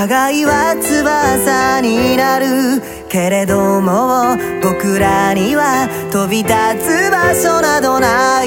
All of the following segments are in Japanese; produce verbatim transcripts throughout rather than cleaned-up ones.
互いは翼になるけれども、僕らには飛び立つ場所などない。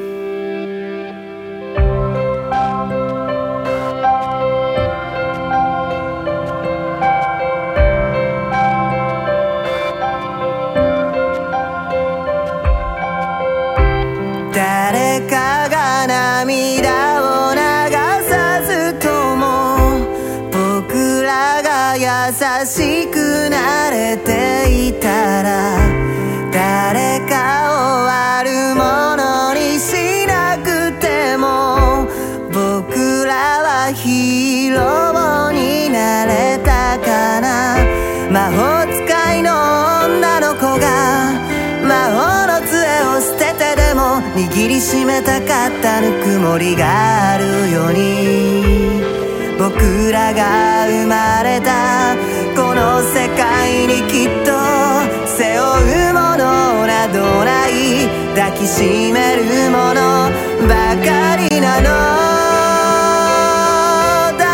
誰かが涙を流さずとも、僕らが優しくなれていたら、誰かを悪者にしなくても、僕らはヒーローになれたかな。魔法使いの女の子が魔法の杖を捨ててでも握りしめたかったぬくもりがあるように、僕らが生まれたこの世界にきっと背負うものなどない、抱きしめるものばかりなの。だ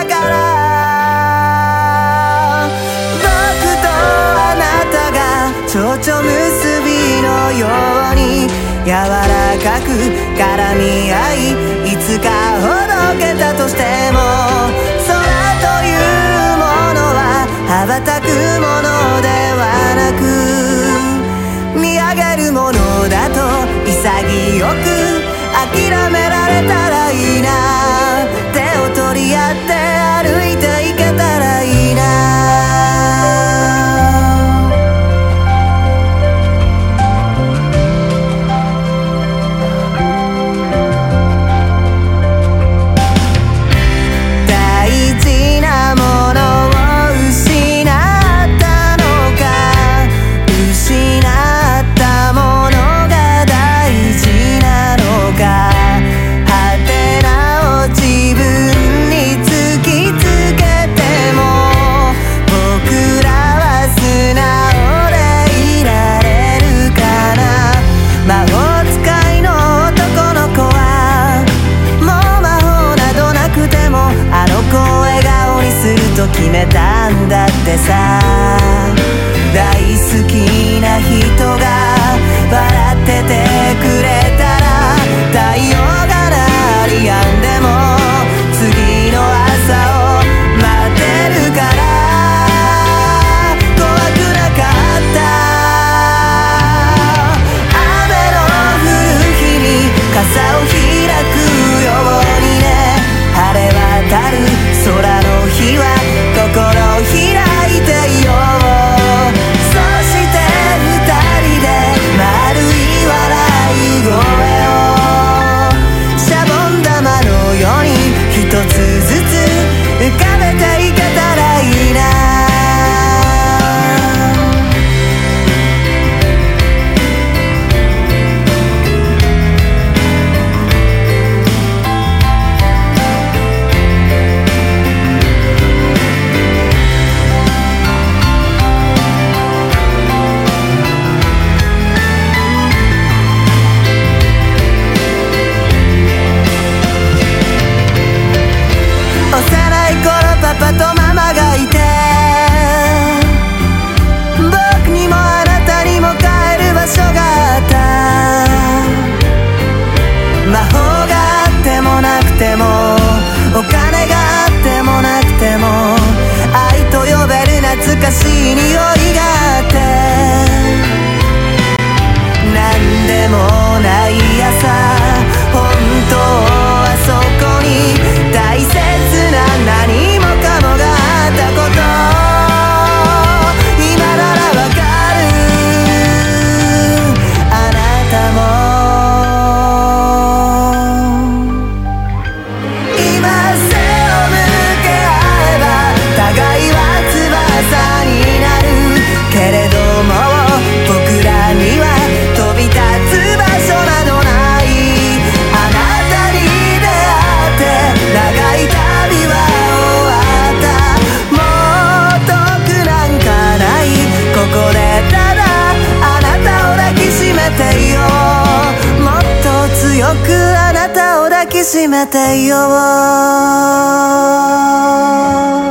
から僕とあなたが蝶々結びのように柔らかく絡み合い、いつかほどけたとしても、空というものは羽ばたくものではなく、見上げるものだと潔く諦められたらいいな。手を取り合って歩いていけたらいいな。 めてよ